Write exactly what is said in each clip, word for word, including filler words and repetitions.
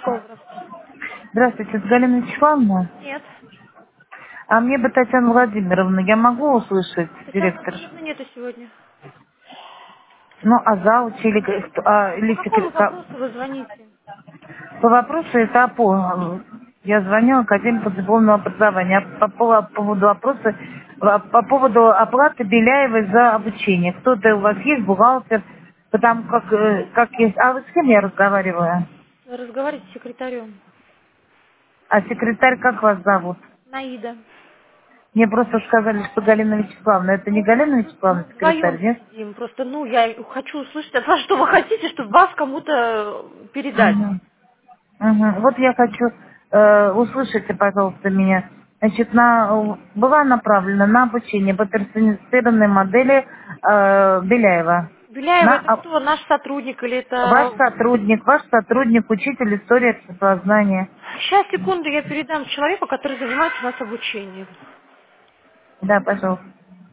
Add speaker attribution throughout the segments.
Speaker 1: школа, здравствуйте.
Speaker 2: Здравствуйте, это Галина Вячеславовна.
Speaker 1: Нет.
Speaker 2: А мне бы Татьяна Владимировна, я могу услышать
Speaker 1: Татьяны
Speaker 2: директор?
Speaker 1: Владимировны нету сегодня.
Speaker 2: Ну, а зауч или, кто- а,
Speaker 1: По
Speaker 2: или
Speaker 1: какому
Speaker 2: секретарь?
Speaker 1: вопросу вы звоните?
Speaker 2: По вопросу это по... Я звоню Академию дипломного образования. А по, по поводу вопроса, а, по поводу оплаты Беляевой за обучение. Кто-то у вас есть, бухгалтер? Потому как, э, как есть... А вы с кем я разговариваю?
Speaker 1: Вы разговариваете с секретарем.
Speaker 2: А секретарь как вас зовут?
Speaker 1: Наида.
Speaker 2: Мне просто сказали, что Галина Вячеславовна. Это не
Speaker 1: Ну, мы,
Speaker 2: Галина
Speaker 1: мы, мы
Speaker 2: Вячеславовна, секретарь,
Speaker 1: вдвоем
Speaker 2: нет?
Speaker 1: сидим. Просто, ну, я хочу услышать от вас, что вы хотите, чтобы вас кому-то передать.
Speaker 2: Мгм. Мгм. Вот я хочу, э, услышите, пожалуйста, меня. Значит, на, была направлена на обучение по персонифицированной модели э, Беляева.
Speaker 1: Беляева
Speaker 2: На,
Speaker 1: это
Speaker 2: а,
Speaker 1: кто? Наш сотрудник или
Speaker 2: ваш
Speaker 1: это...
Speaker 2: сотрудник, ваш сотрудник, учитель истории обществознания.
Speaker 1: Сейчас, секунду, я передам человеку, который занимается у нас обучением.
Speaker 2: Да, пожалуйста.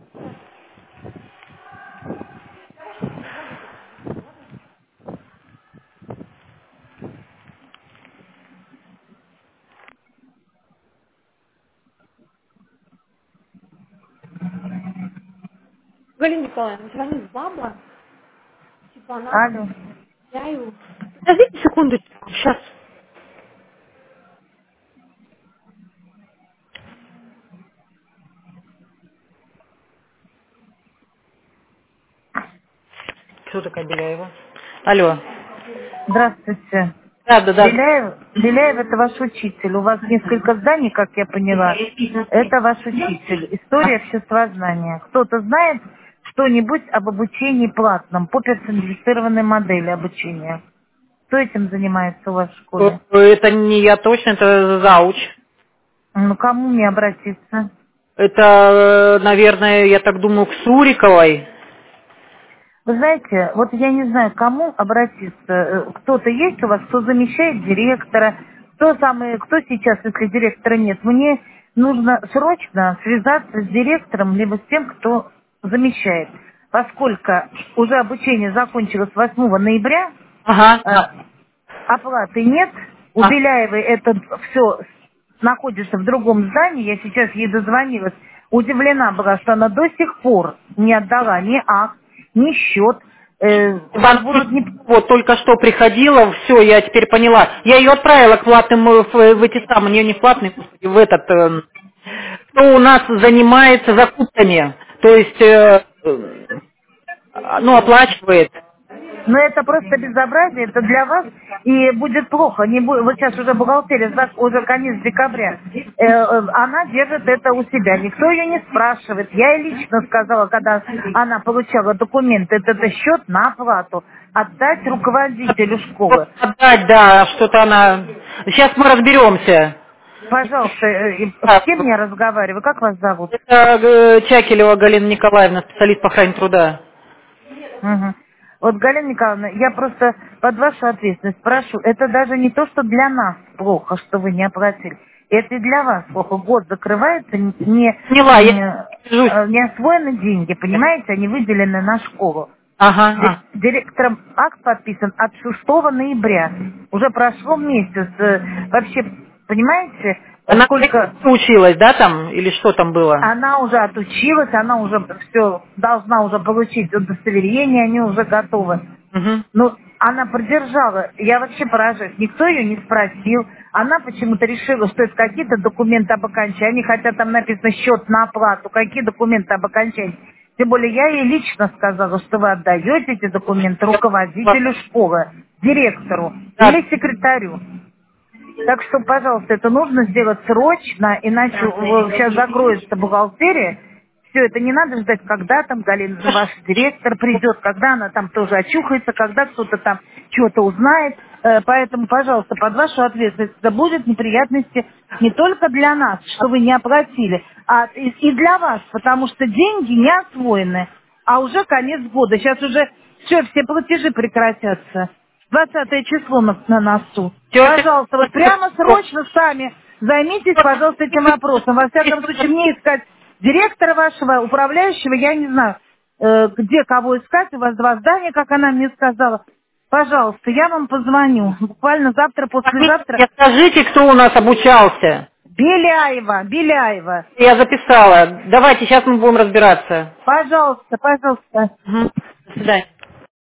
Speaker 1: Галина Николаевна, звонит баба. Типа она...
Speaker 2: Алло.
Speaker 1: Беляеву. Подождите секундочку, сейчас. Кто такая Беляева? Алло.
Speaker 2: Здравствуйте.
Speaker 1: Да, да, да.
Speaker 2: Беляев, Беляев это ваш учитель. У вас несколько зданий, как я поняла. Это ваш учитель. История обществознания. Кто-то знает что-нибудь об обучении платном по персонифицированной модели обучения? Кто этим занимается у вас в
Speaker 1: Э,
Speaker 2: школе?
Speaker 1: Это не я точно, это зауч.
Speaker 2: Ну, кому мне обратиться?
Speaker 1: Это, э, наверное, я так думаю, к Суриковой.
Speaker 2: Вы знаете, вот я не знаю, к кому обратиться. Э, Кто-то есть у вас, кто замещает директора? Кто самый, кто сейчас, если директора нет? Мне нужно срочно связаться с директором, либо с тем, кто замещает. Поскольку уже обучение закончилось восьмого ноября,
Speaker 1: Ага.
Speaker 2: э,
Speaker 1: Да.
Speaker 2: оплаты нет. У
Speaker 1: А,
Speaker 2: Беляевой это все находится в другом здании. Я сейчас ей дозвонилась. Удивлена была, что она до сих пор не отдала ни акт, ни счет. Э, вас
Speaker 1: Она
Speaker 2: будут не...
Speaker 1: вот только что приходила, все, я теперь поняла. Я ее отправила к платным э, в, в эти самые, не, не в платные, господи, в этот, э, кто у нас занимается закупками, то есть, э, э, ну, оплачивает.
Speaker 2: Но это просто безобразие, это для вас, и будет плохо. Не бу- Вот сейчас уже бухгалтерия, зак- уже конец декабря, Э, э, она держит это у себя, никто ее не спрашивает. Я ей лично сказала, когда она получала документы, это, это счет на оплату, отдать руководителю школы.
Speaker 1: Отдать, да, что-то она... Сейчас мы разберемся.
Speaker 2: Пожалуйста, э, и с
Speaker 1: Так,
Speaker 2: кем я разговариваю, как вас зовут?
Speaker 1: это э, Чакелева Галина Николаевна, специалист по охране труда.
Speaker 2: Мгм. Вот, Галина Николаевна, я просто под вашу ответственность прошу, это даже не то, что для нас плохо, что вы не оплатили. Это и для вас плохо. Год закрывается, не, не,
Speaker 1: Поняла, я держусь.
Speaker 2: э, не освоены деньги, понимаете, они выделены на школу.
Speaker 1: Ага,
Speaker 2: Ди-
Speaker 1: а.
Speaker 2: Директором акт подписан от шестого ноября. Уже прошло месяц. э, Вообще, понимаете,
Speaker 1: Она
Speaker 2: сколько
Speaker 1: училась, да, там, или что там было?
Speaker 2: она уже отучилась, она уже все должна уже получить удостоверение, они уже готовы.
Speaker 1: Угу.
Speaker 2: Ну, она продержала. Я вообще поражаюсь. Никто ее не спросил. Она почему-то решила, что это какие-то документы об окончании, хотя там написано счет на оплату. Какие документы об окончании? Тем более я ей лично сказала, что вы отдаете эти документы руководителю школы, директору или
Speaker 1: Да.
Speaker 2: секретарю. Так что, пожалуйста, это нужно сделать срочно, иначе э, сейчас закроется бухгалтерия. Все это не надо ждать, когда там Галина, ваш директор придет, когда она там тоже очухается, когда кто-то там что-то узнает. Э, Поэтому, пожалуйста, под вашу ответственность это будут неприятности не только для нас, что вы не оплатили, а и и для вас, потому что деньги не освоены, а уже конец года. Сейчас уже все, все платежи прекратятся. Двадцатое число на, на носу.
Speaker 1: Тетя,
Speaker 2: Пожалуйста, вот прямо срочно сами займитесь, пожалуйста, этим вопросом. Во всяком случае, мне искать директора вашего, управляющего, я не знаю, э, где кого искать, у вас два здания, как она мне сказала. Пожалуйста, я вам позвоню. Буквально завтра, послезавтра.
Speaker 1: Скажите, кто у нас обучался.
Speaker 2: Беляева, Беляева.
Speaker 1: Я записала. Давайте, сейчас мы будем разбираться.
Speaker 2: Пожалуйста, пожалуйста.
Speaker 1: Угу. До свидания.